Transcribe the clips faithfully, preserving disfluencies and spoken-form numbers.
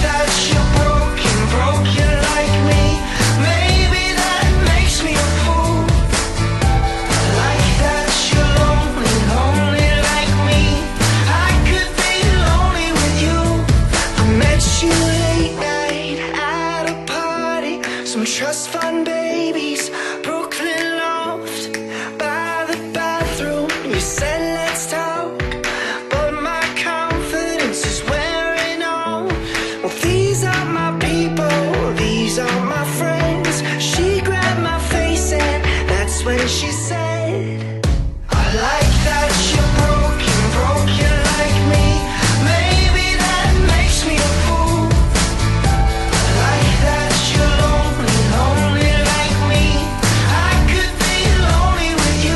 that you're broken, broken like me. Maybe that makes me a fool. I like that you're lonely, lonely like me. I could be lonely with you. I met you late night at a party. Some trust fund babies, Brooklyn loft. By the bathroom, you said let's talk. But my confidence is wearing on. Well, these are my people, these are my friends. She grabbed my face and that's when she said, I like that you're broken, broken like me. Maybe that makes me a fool. I like that you're lonely, lonely like me. I could be lonely with you.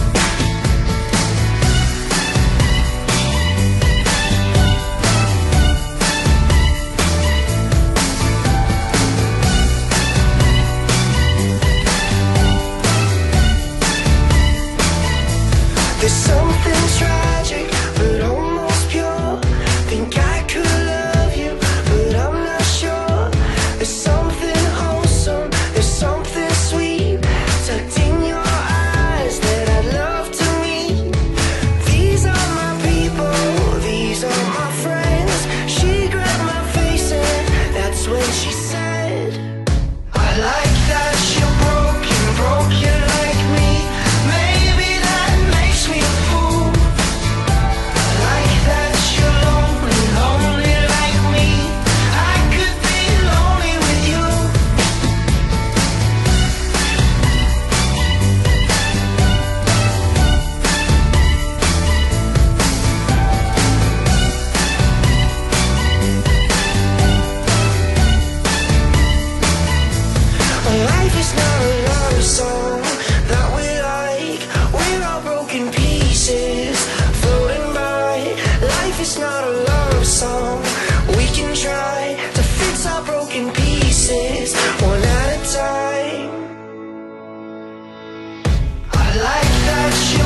There's something tragic, but almost pure. Think I could love you, but I'm not sure. There's something wholesome, there's something sweet tucked in your eyes that I'd love to meet. These are my people, these are my friends. She grabbed my face and that's when she said, I like that you're broken, broken like me. Maybe that makes me a fool. I like that you're lonely, lonely like me. I could be lonely with you. Life is not a love song that we like. We're all broken pieces floating by. Life is not a love song. We can try to fix our broken pieces one at a time. I like that you